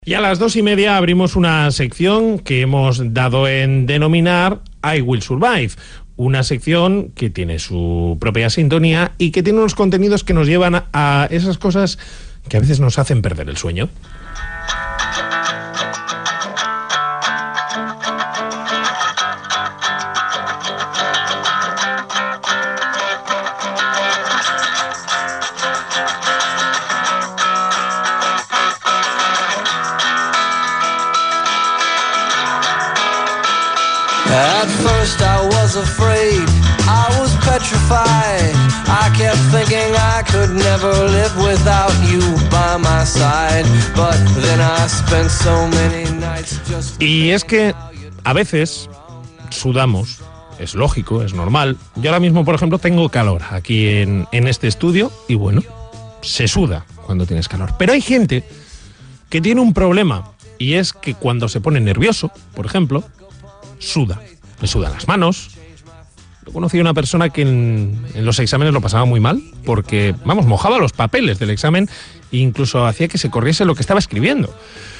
Y a las 2:30 abrimos una sección que hemos dado en denominar I Will Survive, una sección que tiene su propia sintonía y que tiene unos contenidos que nos llevan a esas cosas que a veces nos hacen perder el sueño. At first I was afraid, I was petrified. I kept thinking I could never live without you by my side. But then I spent so many nights just... Y es que a veces sudamos, es lógico, es normal. Yo ahora mismo, por ejemplo, tengo calor aquí en este estudio y bueno, se suda cuando tienes calor. Pero hay gente que tiene un problema y es que cuando se pone nervioso, por ejemplo, suda, le sudan las manos. Yo conocí a una persona que en los exámenes lo pasaba muy mal porque, mojaba los papeles del examen e incluso hacía que se corriese lo que estaba escribiendo.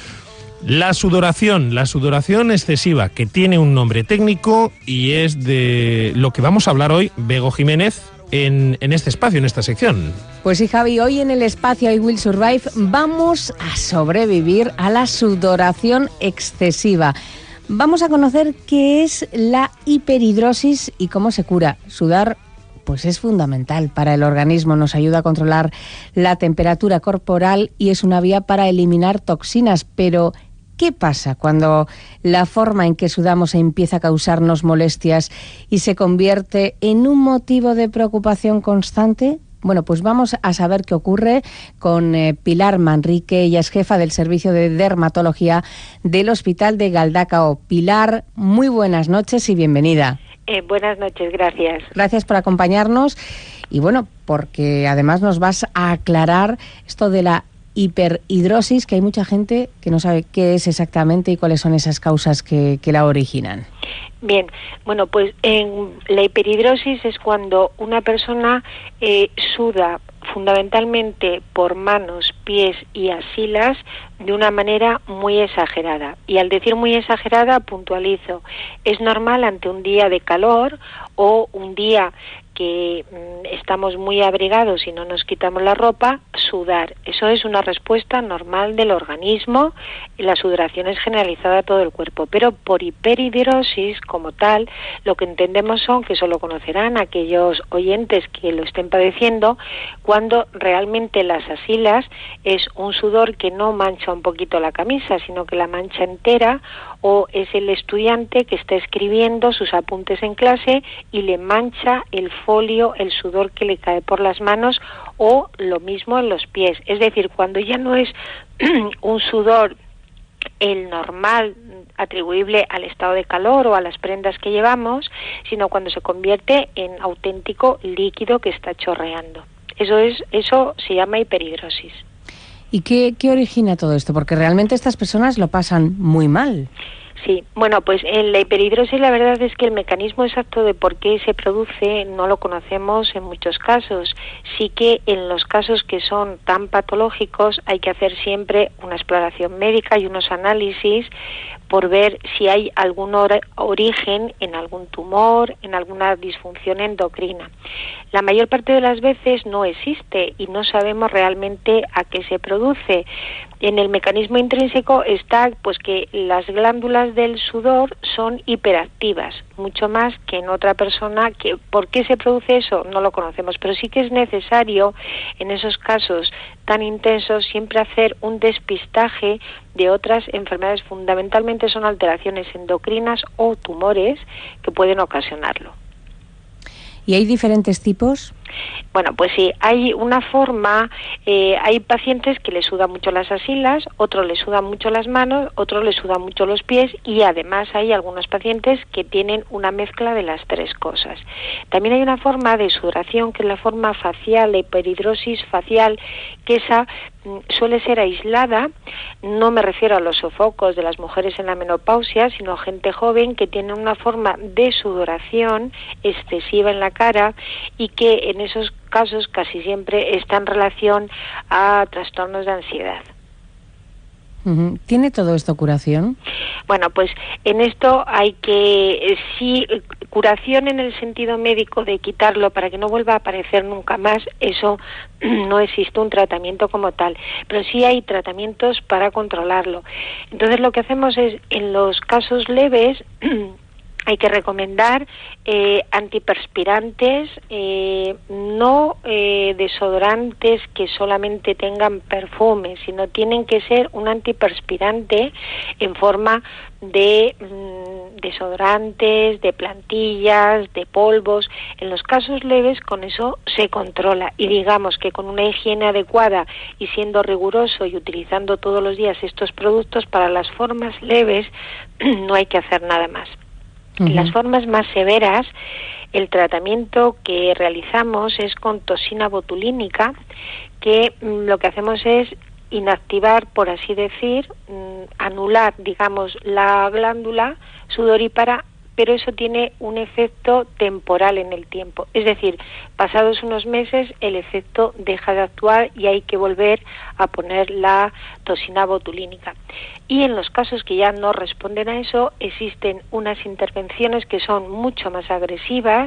La sudoración excesiva, que tiene un nombre técnico y es de lo que vamos a hablar hoy, Bego Jiménez, en este espacio, en esta sección. Pues sí, Javi, hoy en el espacio I Will Survive vamos a sobrevivir a la sudoración excesiva. Vamos a conocer qué es la hiperhidrosis y cómo se cura. Sudar, pues es fundamental para el organismo, nos ayuda a controlar la temperatura corporal y es una vía para eliminar toxinas. Pero, ¿qué pasa cuando la forma en que sudamos empieza a causarnos molestias y se convierte en un motivo de preocupación constante? Bueno, pues vamos a saber qué ocurre con Pilar Manrique. Ella es jefa del Servicio de Dermatología del Hospital de Galdacao. Pilar, muy buenas noches y bienvenida. Buenas noches, gracias. Gracias por acompañarnos y bueno, porque además nos vas a aclarar esto de la hiperhidrosis, que hay mucha gente que no sabe qué es exactamente y cuáles son esas causas que la originan. Bien, bueno, pues la hiperhidrosis es cuando una persona suda fundamentalmente por manos, pies y axilas de una manera muy exagerada. Y al decir muy exagerada, puntualizo, es normal ante un día de calor o un día que estamos muy abrigados y no nos quitamos la ropa, sudar. Eso es una respuesta normal del organismo. La sudoración es generalizada a todo el cuerpo, pero por hiperhidrosis como tal, lo que entendemos son, que eso lo conocerán aquellos oyentes que lo estén padeciendo, cuando realmente las axilas es un sudor que no mancha un poquito la camisa, sino que la mancha entera, o es el estudiante que está escribiendo sus apuntes en clase y le mancha el folio, el sudor que le cae por las manos, o lo mismo en los pies. Es decir, cuando ya no es un sudor el normal atribuible al estado de calor o a las prendas que llevamos, sino cuando se convierte en auténtico líquido que está chorreando. Eso se llama hiperhidrosis. ¿Y qué origina todo esto? Porque realmente estas personas lo pasan muy mal. Sí, bueno, pues en la hiperhidrosis la verdad es que el mecanismo exacto de por qué se produce no lo conocemos en muchos casos. Sí que en los casos que son tan patológicos hay que hacer siempre una exploración médica y unos análisis por ver si hay algún origen en algún tumor, en alguna disfunción endocrina. La mayor parte de las veces no existe y no sabemos realmente a qué se produce. En el mecanismo intrínseco está pues que las glándulas del sudor son hiperactivas, mucho más que en otra persona. Que ¿por qué se produce eso? No lo conocemos, pero sí que es necesario en esos casos tan intensos siempre hacer un despistaje de otras enfermedades. Fundamentalmente son alteraciones endocrinas o tumores que pueden ocasionarlo. ¿Y hay diferentes tipos? Bueno, pues sí, hay una forma, hay pacientes que les sudan mucho las axilas, otros les sudan mucho las manos, otros les sudan mucho los pies y además hay algunos pacientes que tienen una mezcla de las tres cosas. También hay una forma de sudoración que es la forma facial, la hiperhidrosis facial, que esa suele ser aislada. No me refiero a los sofocos de las mujeres en la menopausia, sino gente joven que tiene una forma de sudoración excesiva en la cara y que en esos casos casi siempre está en relación a trastornos de ansiedad. ¿Tiene todo esto curación? Bueno, pues en esto hay que, sí, curación en el sentido médico de quitarlo para que no vuelva a aparecer nunca más, eso no existe un tratamiento como tal, pero sí hay tratamientos para controlarlo. Entonces lo que hacemos es, en los casos leves, hay que recomendar antiperspirantes, no desodorantes que solamente tengan perfume, sino tienen que ser un antiperspirante en forma de desodorantes, de plantillas, de polvos. En los casos leves con eso se controla, y digamos que con una higiene adecuada y siendo riguroso y utilizando todos los días estos productos, para las formas leves no hay que hacer nada más. En las formas más severas, el tratamiento que realizamos es con toxina botulínica, que lo que hacemos es inactivar, por así decir, anular, digamos, la glándula sudorípara, pero eso tiene un efecto temporal en el tiempo. Es decir, pasados unos meses el efecto deja de actuar y hay que volver a poner la toxina botulínica. Y en los casos que ya no responden a eso, existen unas intervenciones que son mucho más agresivas,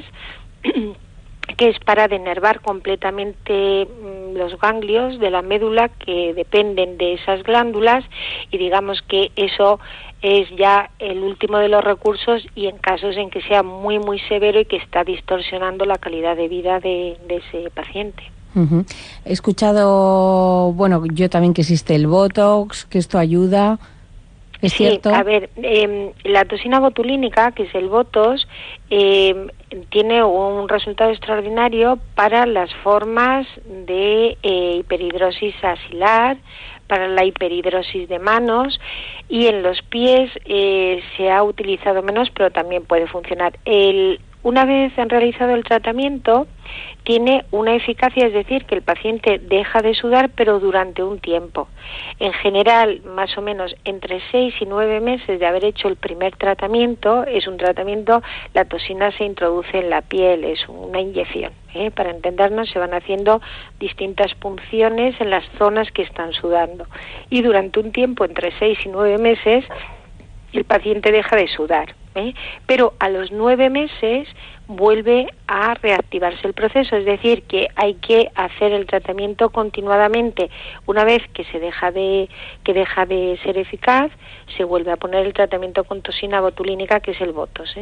que es para denervar completamente los ganglios de la médula que dependen de esas glándulas, y digamos que eso es ya el último de los recursos, y en casos en que sea muy muy severo y que está distorsionando la calidad de vida de ese paciente. He escuchado, bueno, yo también, que existe el Botox, que esto ayuda. ¿Es cierto? A ver, la toxina botulínica, que es el Botox, tiene un resultado extraordinario para las formas de hiperhidrosis axilar, para la hiperhidrosis de manos, y en los pies se ha utilizado menos, pero también puede funcionar. Una vez han realizado el tratamiento, tiene una eficacia, es decir, que el paciente deja de sudar, pero durante un tiempo. En general, más o menos entre 6 y 9 meses de haber hecho el primer tratamiento, es un tratamiento, la toxina se introduce en la piel, es una inyección. Para entendernos, se van haciendo distintas punciones en las zonas que están sudando. Y durante un tiempo, entre 6 y 9 meses, el paciente deja de sudar. Pero a los 9 meses vuelve a reactivarse el proceso, es decir, que hay que hacer el tratamiento continuadamente. Una vez que deja de ser eficaz, se vuelve a poner el tratamiento con toxina botulínica, que es el Botox.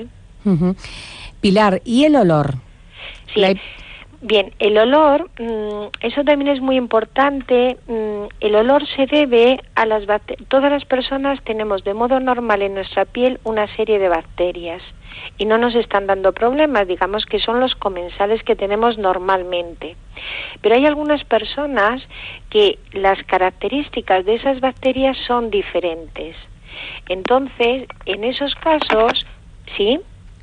Pilar, ¿y el olor? Sí. Bien, el olor, eso también es muy importante. El olor se debe a las bacterias. Todas las personas tenemos de modo normal en nuestra piel una serie de bacterias y no nos están dando problemas, digamos que son los comensales que tenemos normalmente. Pero hay algunas personas que las características de esas bacterias son diferentes. Entonces, en esos casos, ¿sí?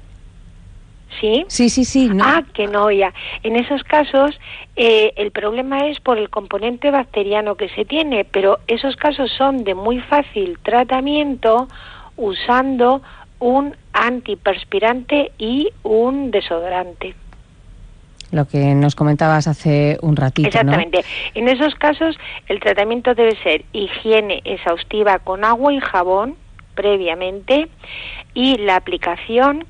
¿Sí? Sí. No. Que no, ya. En esos casos, el problema es por el componente bacteriano que se tiene, pero esos casos son de muy fácil tratamiento usando un antiperspirante y un desodorante. Lo que nos comentabas hace un ratito, Exactamente. ¿no? En esos casos, el tratamiento debe ser higiene exhaustiva con agua y jabón previamente, y la aplicación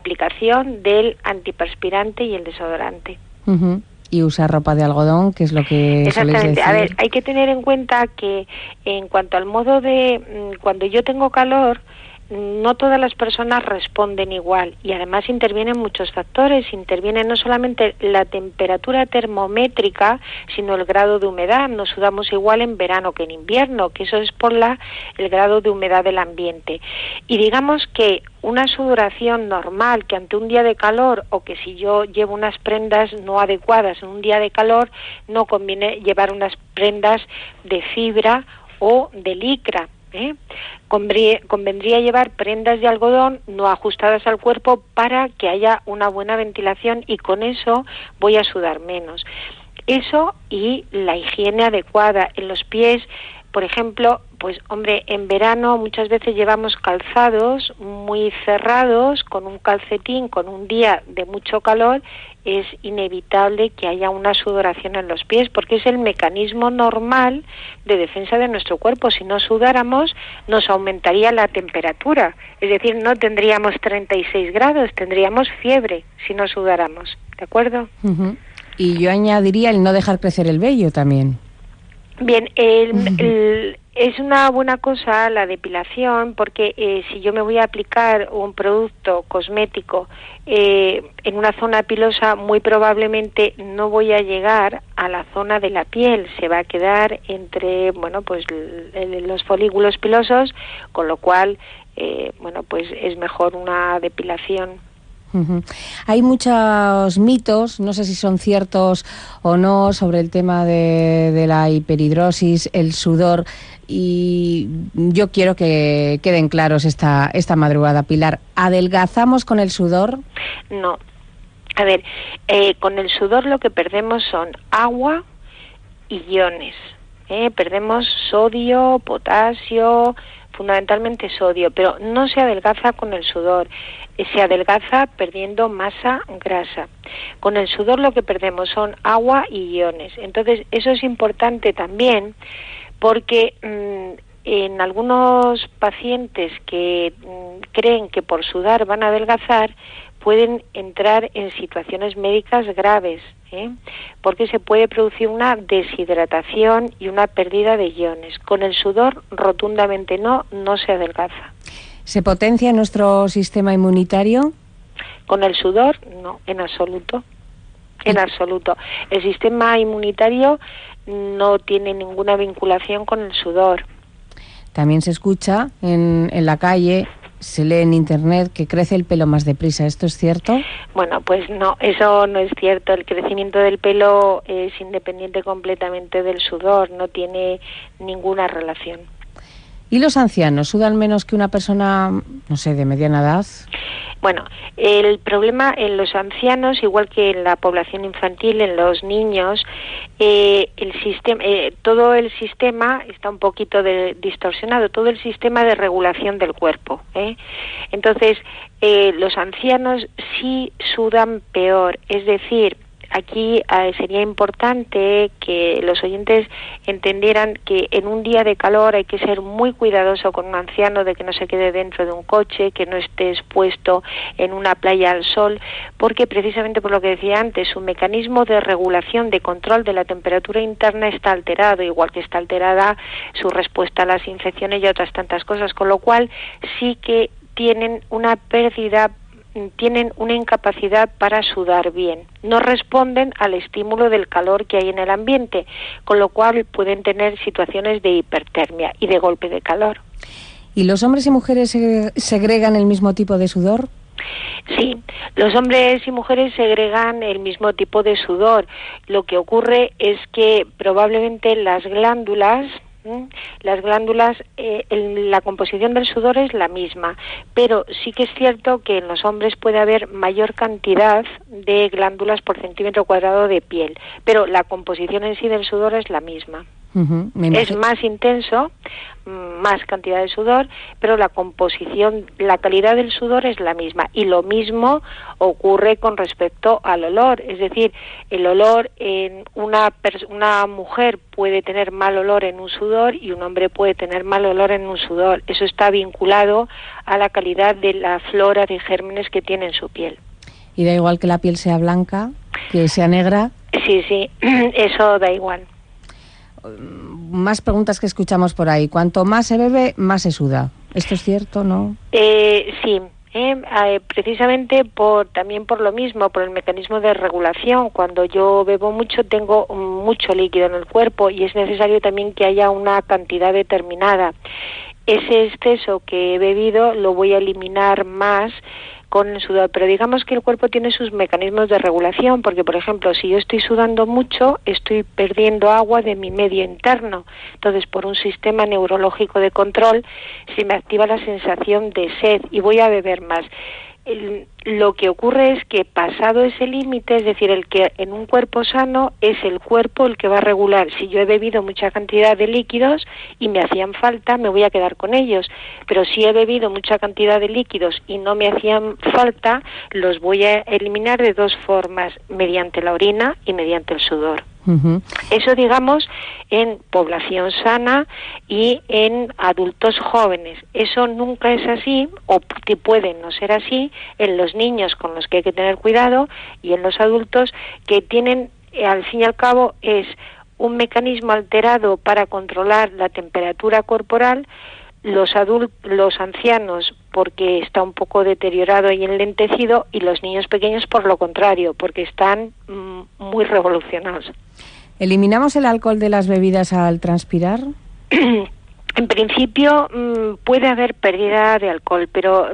del antiperspirante y el desodorante. Y usar ropa de algodón, que es lo que Exactamente. soléis decir. A ver, hay que tener en cuenta que en cuanto al modo de cuando yo tengo calor, no todas las personas responden igual, y además intervienen muchos factores. Interviene no solamente la temperatura termométrica, sino el grado de humedad. No sudamos igual en verano que en invierno, que eso es por el grado de humedad del ambiente. Y digamos que una sudoración normal, que ante un día de calor, o que si yo llevo unas prendas no adecuadas en un día de calor, no conviene llevar unas prendas de fibra o de licra. Convendría llevar prendas de algodón no ajustadas al cuerpo para que haya una buena ventilación, y con eso voy a sudar menos. Eso, y la higiene adecuada en los pies. Por ejemplo, pues hombre, en verano muchas veces llevamos calzados muy cerrados, con un calcetín, con un día de mucho calor, es inevitable que haya una sudoración en los pies, porque es el mecanismo normal de defensa de nuestro cuerpo. Si no sudáramos, nos aumentaría la temperatura, es decir, no tendríamos 36 grados, tendríamos fiebre si no sudáramos, ¿de acuerdo? Uh-huh. Y yo añadiría el no dejar crecer el vello también. Bien, es una buena cosa la depilación, porque si yo me voy a aplicar un producto cosmético en una zona pilosa, muy probablemente no voy a llegar a la zona de la piel, se va a quedar entre, bueno, pues los folículos pilosos, con lo cual, bueno, pues es mejor una depilación. Uh-huh. Hay muchos mitos, no sé si son ciertos o no, sobre el tema de la hiperhidrosis, el sudor, y yo quiero que queden claros esta madrugada. Pilar, ¿adelgazamos con el sudor? No. A ver, con el sudor lo que perdemos son agua y iones. Perdemos sodio, potasio, fundamentalmente sodio, pero no se adelgaza con el sudor, se adelgaza perdiendo masa grasa. Con el sudor lo que perdemos son agua y iones. Entonces, eso es importante también, porque en algunos pacientes que creen que por sudar van a adelgazar, pueden entrar en situaciones médicas graves, porque se puede producir una deshidratación y una pérdida de iones. Con el sudor, rotundamente no se adelgaza. ¿Se potencia nuestro sistema inmunitario? Con el sudor, no, en absoluto. En absoluto. El sistema inmunitario no tiene ninguna vinculación con el sudor. También se escucha en la calle, se lee en internet que crece el pelo más deprisa. ¿Esto es cierto? Bueno, pues no, eso no es cierto. El crecimiento del pelo es independiente completamente del sudor, no tiene ninguna relación. ¿Y los ancianos sudan menos que una persona, no sé, de mediana edad? Bueno, el problema en los ancianos, igual que en la población infantil, en los niños, todo el sistema está un poquito distorsionado, todo el sistema de regulación del cuerpo. Entonces, los ancianos sí sudan peor, es decir, aquí sería importante que los oyentes entendieran que en un día de calor hay que ser muy cuidadoso con un anciano, de que no se quede dentro de un coche, que no esté expuesto en una playa al sol, porque precisamente por lo que decía antes, su mecanismo de regulación, de control de la temperatura interna está alterado, igual que está alterada su respuesta a las infecciones y a otras tantas cosas, con lo cual sí que tienen una incapacidad para sudar bien. No responden al estímulo del calor que hay en el ambiente, con lo cual pueden tener situaciones de hipertermia y de golpe de calor. ¿Y los hombres y mujeres segregan el mismo tipo de sudor? Sí, los hombres y mujeres segregan el mismo tipo de sudor. Lo que ocurre es que probablemente las glándulas, la composición del sudor es la misma, pero sí que es cierto que en los hombres puede haber mayor cantidad de glándulas por centímetro cuadrado de piel, pero la composición en sí del sudor es la misma. Uh-huh. Es más intenso, más cantidad de sudor, pero la composición, la calidad del sudor es la misma. Y lo mismo ocurre con respecto al olor, es decir, el olor en una mujer puede tener mal olor en un sudor y un hombre puede tener mal olor en un sudor. Eso está vinculado a la calidad de la flora de gérmenes que tiene en su piel. ¿Y da igual que la piel sea blanca, que sea negra? Sí, eso da igual. Más preguntas que escuchamos por ahí. Cuanto más se bebe, más se suda. ¿Esto es cierto, no? Sí. Precisamente también por lo mismo, por el mecanismo de regulación. Cuando yo bebo mucho, tengo mucho líquido en el cuerpo y es necesario también que haya una cantidad determinada. Ese exceso que he bebido lo voy a eliminar más con el sudor, pero digamos que el cuerpo tiene sus mecanismos de regulación, porque por ejemplo, si yo estoy sudando mucho, estoy perdiendo agua de mi medio interno, entonces por un sistema neurológico de control se me activa la sensación de sed y voy a beber más. lo que ocurre es que pasado ese límite, es decir, el que en un cuerpo sano es el cuerpo el que va a regular. Si yo he bebido mucha cantidad de líquidos y me hacían falta, me voy a quedar con ellos. Pero si he bebido mucha cantidad de líquidos y no me hacían falta, los voy a eliminar de dos formas, mediante la orina y mediante el sudor. Uh-huh. Eso, digamos, en población sana y en adultos jóvenes. Eso nunca es así, o puede no ser así, en los niños, con los que hay que tener cuidado, y en los adultos, que tienen, al fin y al cabo, es un mecanismo alterado para controlar la temperatura corporal. Los ancianos porque está un poco deteriorado y enlentecido, y los niños pequeños por lo contrario, porque están muy revolucionados. ¿Eliminamos el alcohol de las bebidas al transpirar? En principio puede haber pérdida de alcohol, pero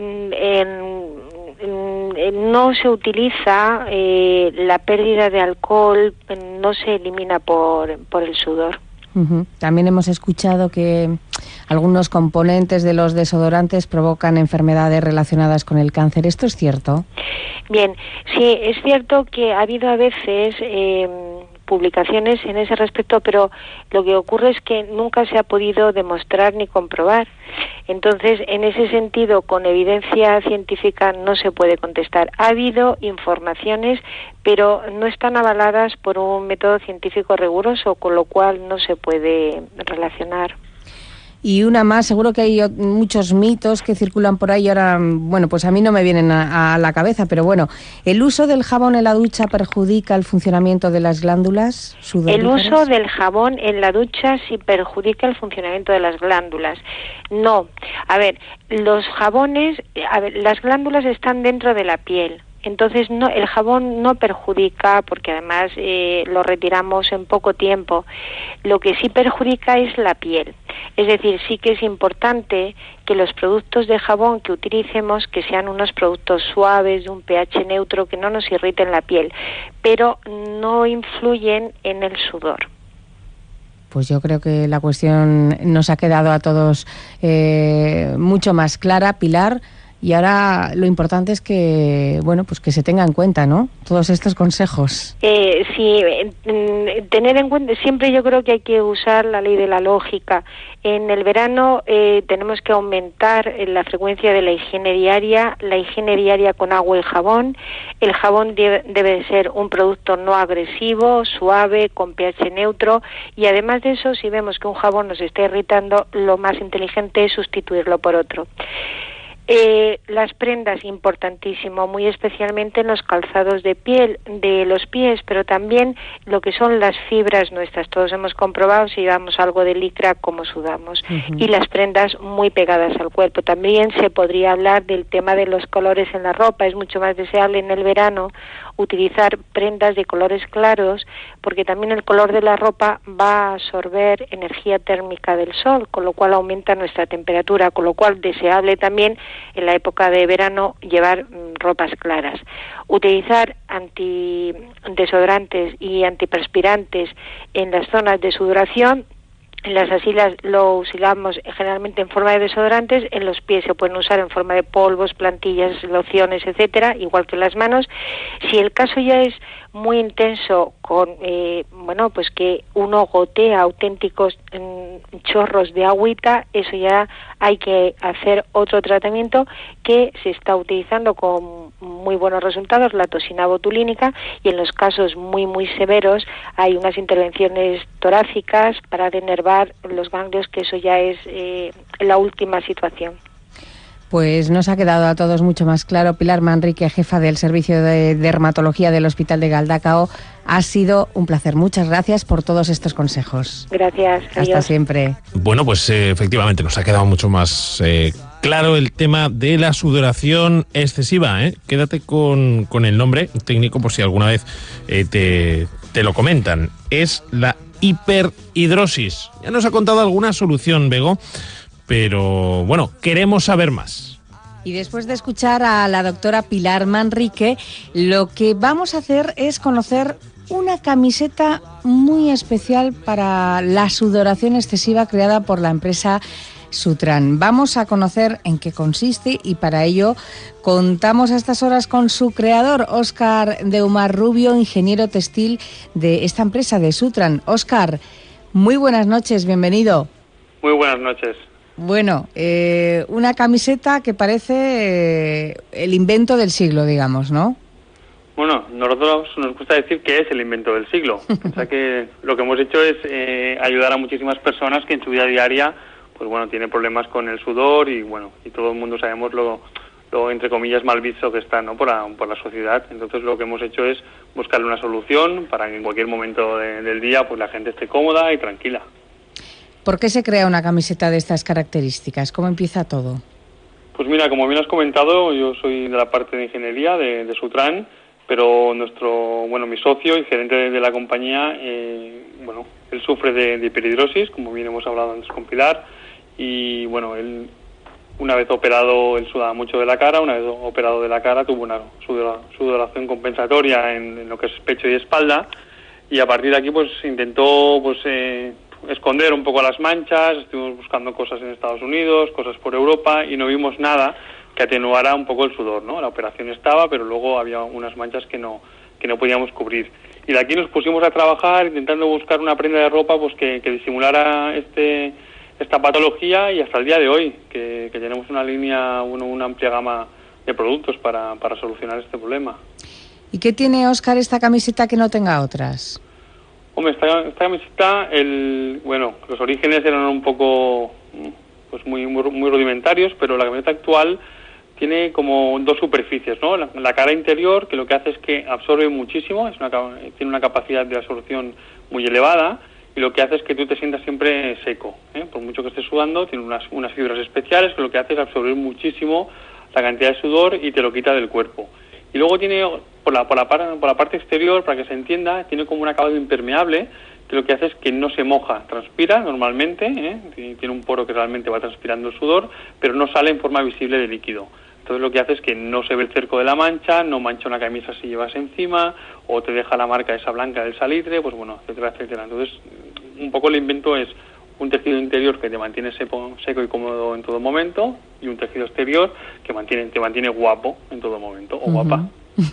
no se utiliza la pérdida de alcohol, no se elimina por el sudor. Uh-huh. También hemos escuchado que algunos componentes de los desodorantes provocan enfermedades relacionadas con el cáncer. ¿Esto es cierto? Bien, sí, es cierto que ha habido a veces publicaciones en ese respecto, pero lo que ocurre es que nunca se ha podido demostrar ni comprobar. Entonces, en ese sentido, con evidencia científica no se puede contestar. Ha habido informaciones, pero no están avaladas por un método científico riguroso, con lo cual no se puede relacionar. Y una más, seguro que hay muchos mitos que circulan por ahí ahora, bueno, pues a mí no me vienen a la cabeza, pero bueno, ¿el uso del jabón en la ducha perjudica el funcionamiento de las glándulas sudoríparas? El uso del jabón en la ducha sí perjudica el funcionamiento de las glándulas. No, a ver, los jabones, las glándulas están dentro de la piel. Entonces no, el jabón no perjudica, porque además lo retiramos en poco tiempo. Lo que sí perjudica es la piel. Es decir, sí que es importante que los productos de jabón que utilicemos que sean unos productos suaves, de un pH neutro, que no nos irriten la piel, pero no influyen en el sudor. Pues yo creo que la cuestión nos ha quedado a todos mucho más clara, Pilar. Y ahora lo importante es que, bueno, pues que se tenga en cuenta, ¿no? Todos estos consejos. Sí, tener en cuenta, siempre yo creo que hay que usar la ley de la lógica. En el verano tenemos que aumentar la frecuencia de la higiene diaria con agua y jabón. El jabón debe de ser un producto no agresivo, suave, con pH neutro, y además de eso, si vemos que un jabón nos está irritando, lo más inteligente es sustituirlo por otro. Las prendas, importantísimo, muy especialmente en los calzados de piel, de los pies, pero también lo que son las fibras nuestras. Todos hemos comprobado si llevamos algo de licra, cómo sudamos. Uh-huh. Y las prendas muy pegadas al cuerpo. También se podría hablar del tema de los colores en la ropa. Es mucho más deseable en el verano utilizar prendas de colores claros, porque también el color de la ropa va a absorber energía térmica del sol, con lo cual aumenta nuestra temperatura, con lo cual deseable también en la época de verano llevar ropas claras. Utilizar antidesodorantes y antiperspirantes en las zonas de sudoración. En las axilas lo usamos generalmente en forma de desodorantes, en los pies se pueden usar en forma de polvos, plantillas, lociones, etcétera, igual que en las manos. Si el caso ya es muy intenso, con pues que uno gotea auténticos chorros de agüita, eso ya hay que hacer otro tratamiento que se está utilizando con muy buenos resultados, la toxina botulínica, y en los casos muy muy severos hay unas intervenciones torácicas para denervar los ganglios, que eso ya es la última situación. Pues nos ha quedado a todos mucho más claro. Pilar Manrique, jefa del Servicio de Dermatología del Hospital de Galdakao. Ha sido un placer. Muchas gracias por todos estos consejos. Gracias. Adiós. Hasta siempre. Bueno, pues efectivamente nos ha quedado mucho más claro el tema de la sudoración excesiva. Quédate con el nombre técnico por si alguna vez te lo comentan. Es la hiperhidrosis. Ya nos ha contado alguna solución, Bego, pero bueno, queremos saber más. Y después de escuchar a la doctora Pilar Manrique, lo que vamos a hacer es conocer una camiseta muy especial para la sudoración excesiva creada por la empresa Sutran. Vamos a conocer en qué consiste y para ello contamos a estas horas con su creador, Óscar de Umar Rubio, ingeniero textil de esta empresa de Sutran. Óscar, muy buenas noches, bienvenido. Muy buenas noches. Bueno, una camiseta que parece el invento del siglo, digamos, ¿no? Bueno, nosotros nos gusta decir que es el invento del siglo. O sea que lo que hemos hecho es ayudar a muchísimas personas que en su vida diaria, pues bueno, tienen problemas con el sudor y bueno, y todo el mundo sabemos lo entre comillas mal visto que está, ¿no? por la sociedad. Entonces lo que hemos hecho es buscarle una solución para que en cualquier momento del día pues la gente esté cómoda y tranquila. ¿Por qué se crea una camiseta de estas características? ¿Cómo empieza todo? Pues mira, como bien has comentado, yo soy de la parte de ingeniería de Sutran, pero mi socio y gerente de la compañía, él sufre de hiperhidrosis, como bien hemos hablado antes con Pilar, y bueno, él una vez operado, él sudaba mucho de la cara, una vez operado de la cara tuvo una sudoración compensatoria en lo que es pecho y espalda, y a partir de aquí pues intentó esconder un poco las manchas, estuvimos buscando cosas en Estados Unidos, cosas por Europa y no vimos nada que atenuara un poco el sudor, ¿no? La operación estaba, pero luego había unas manchas que no podíamos cubrir. Y de aquí nos pusimos a trabajar intentando buscar una prenda de ropa pues que disimulara esta patología y hasta el día de hoy que tenemos una línea, una amplia gama de productos para solucionar este problema. ¿Y qué tiene, Óscar, esta camiseta que no tenga otras? Hombre, esta camiseta, los orígenes eran un poco pues muy rudimentarios, pero la camiseta actual tiene como dos superficies, ¿no? La cara interior, que lo que hace es que absorbe muchísimo, tiene una capacidad de absorción muy elevada, y lo que hace es que tú te sientas siempre seco, ¿eh? Por mucho que estés sudando, tiene unas fibras especiales que lo que hace es absorber muchísimo la cantidad de sudor y te lo quita del cuerpo. Y luego tiene, por la parte exterior, para que se entienda, tiene como un acabado impermeable, que lo que hace es que no se moja, transpira normalmente, tiene un poro que realmente va transpirando el sudor, pero no sale en forma visible de líquido. Entonces lo que hace es que no se ve el cerco de la mancha, no mancha una camisa si llevas encima, o te deja la marca esa blanca del salitre, pues bueno, etcétera, etcétera. Entonces, un poco el invento es un tejido interior que te mantiene seco y cómodo en todo momento, y un tejido exterior que te mantiene guapo en todo momento, o guapa.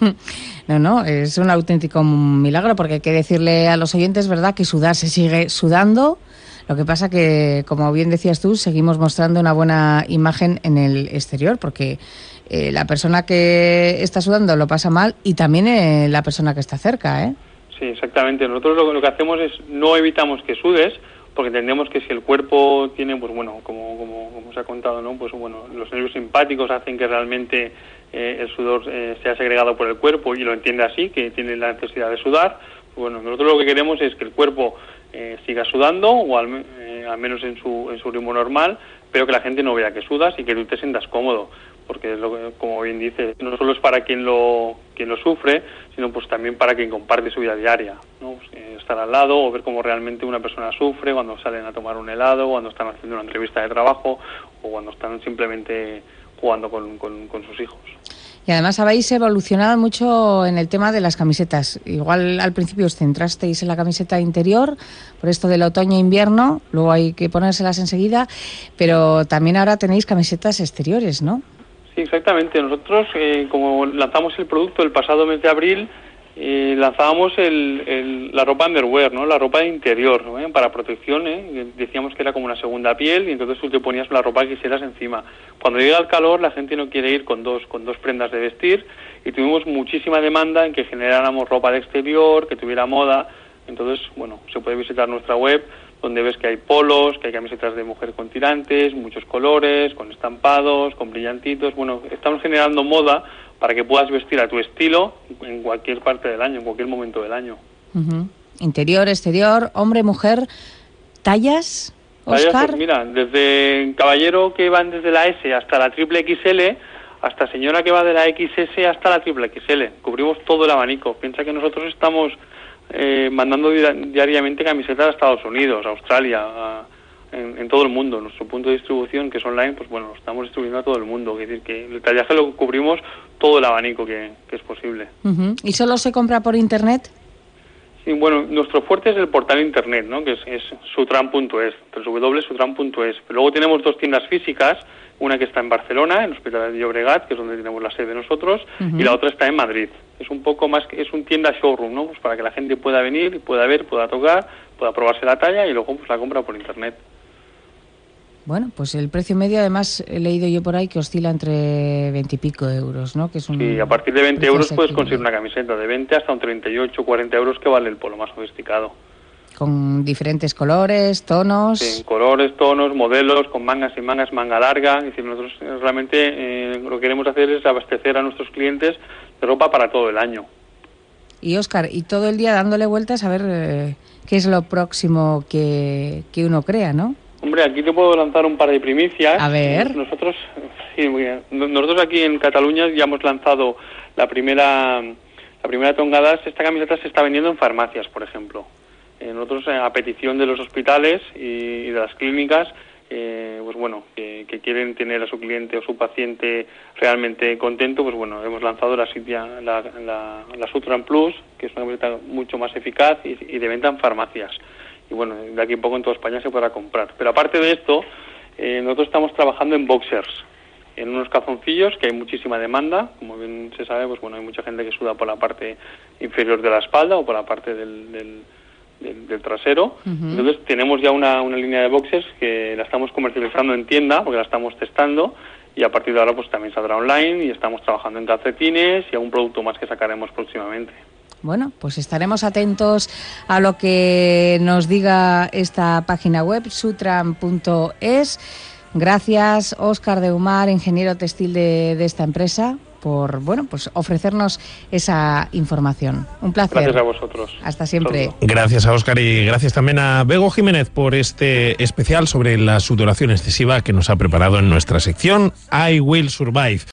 No, es un auténtico milagro, porque hay que decirle a los oyentes, ¿verdad?, que sudar se sigue sudando. Lo que pasa que, como bien decías tú, seguimos mostrando una buena imagen en el exterior, porque la persona que está sudando lo pasa mal y también la persona que está cerca, ¿eh? Sí, exactamente. Nosotros lo que hacemos es no evitamos que sudes, porque entendemos que si el cuerpo tiene, pues bueno, como se ha contado, ¿no? Pues bueno, los nervios simpáticos hacen que realmente el sudor sea segregado por el cuerpo y lo entiende así, que tiene la necesidad de sudar. Pues bueno, nosotros lo que queremos es que el cuerpo siga sudando, o al menos en su ritmo normal, pero que la gente no vea que sudas y que tú te sientas cómodo, porque es como bien dice, no solo es para quien lo sufre, sino pues también para quien comparte su vida diaria, ¿no? Estar al lado o ver cómo realmente una persona sufre cuando salen a tomar un helado, cuando están haciendo una entrevista de trabajo o cuando están simplemente jugando con sus hijos. Y además habéis evolucionado mucho en el tema de las camisetas. Igual al principio os centrasteis en la camiseta interior, por esto del otoño-invierno, luego hay que ponérselas enseguida, pero también ahora tenéis camisetas exteriores, ¿no? Sí, exactamente. Nosotros, como lanzamos el producto el pasado mes de abril, lanzábamos la ropa underwear, ¿no? La ropa de interior, ¿no? Para protección, decíamos que era como una segunda piel, y entonces tú te ponías la ropa que quisieras encima. Cuando llega el calor, la gente no quiere ir con dos prendas de vestir, y tuvimos muchísima demanda en que generáramos ropa de exterior, que tuviera moda. Entonces, bueno, se puede visitar nuestra web, donde ves que hay polos, que hay camisetas de mujer con tirantes, muchos colores, con estampados, con brillantitos. Bueno, estamos generando moda para que puedas vestir a tu estilo en cualquier parte del año, en cualquier momento del año. Uh-huh. Interior, exterior, hombre, mujer, ¿tallas, Óscar? Pues mira, desde caballero que van desde la S hasta la triple XL, hasta señora que va de la XS hasta la triple XL. Cubrimos todo el abanico. Piensa que nosotros estamos mandando diariamente camisetas a Estados Unidos, a Australia, en todo el mundo. Nuestro punto de distribución, que es online, pues bueno, lo estamos distribuyendo a todo el mundo. Es decir, que el tallaje lo cubrimos todo el abanico que es posible. Uh-huh. ¿Y solo se compra por internet? Sí, bueno, nuestro fuerte es el portal internet, ¿no? Que es sutran.es, www.sutran.es. Pero luego tenemos 2 tiendas físicas, una que está en Barcelona, en el Hospital de Llobregat, que es donde tenemos la sede nosotros, y la otra está en Madrid. Es un poco más que es un tienda showroom, ¿no? Pues para que la gente pueda venir, pueda ver, pueda tocar, pueda probarse la talla y luego pues la compra por internet. Bueno, pues el precio medio, además, he leído yo por ahí que oscila entre 20 y pico euros, ¿no? Que es Sí, a partir de 20 euros puedes conseguir una camiseta de 20 hasta un 38, 40 euros que vale el polo más sofisticado. Con diferentes colores, tonos. Sí, colores, tonos, modelos, con mangas y mangas, manga larga. Es decir, nosotros realmente lo que queremos hacer es abastecer a nuestros clientes de ropa para todo el año. Y Óscar, y todo el día dándole vueltas a ver qué es lo próximo que uno crea, ¿no? Hombre, aquí te puedo lanzar un par de primicias. A ver. Nosotros aquí en Cataluña ya hemos lanzado la primera tongada. Esta camiseta se está vendiendo en farmacias, por ejemplo. Nosotros, a petición de los hospitales y de las clínicas, pues bueno, que quieren tener a su cliente o su paciente realmente contento, pues bueno, hemos lanzado la Sutran Plus, que es una camiseta mucho más eficaz y de venta en farmacias. Y bueno, de aquí a poco en toda España se podrá comprar. Pero aparte de esto, nosotros estamos trabajando en boxers, en unos calzoncillos que hay muchísima demanda. Como bien se sabe, pues bueno, hay mucha gente que suda por la parte inferior de la espalda o por la parte del trasero. Entonces tenemos ya una línea de boxers que la estamos comercializando en tienda, porque la estamos testando, y a partir de ahora pues también saldrá online, y estamos trabajando en calcetines y algún producto más que sacaremos próximamente. Bueno, pues estaremos atentos a lo que nos diga esta página web, sutran.es. Gracias, Óscar de Umar, ingeniero textil de esta empresa, por pues ofrecernos esa información. Un placer. Gracias a vosotros. Hasta siempre. Gracias a Óscar y gracias también a Bego Jiménez por este especial sobre la sudoración excesiva que nos ha preparado en nuestra sección I Will Survive.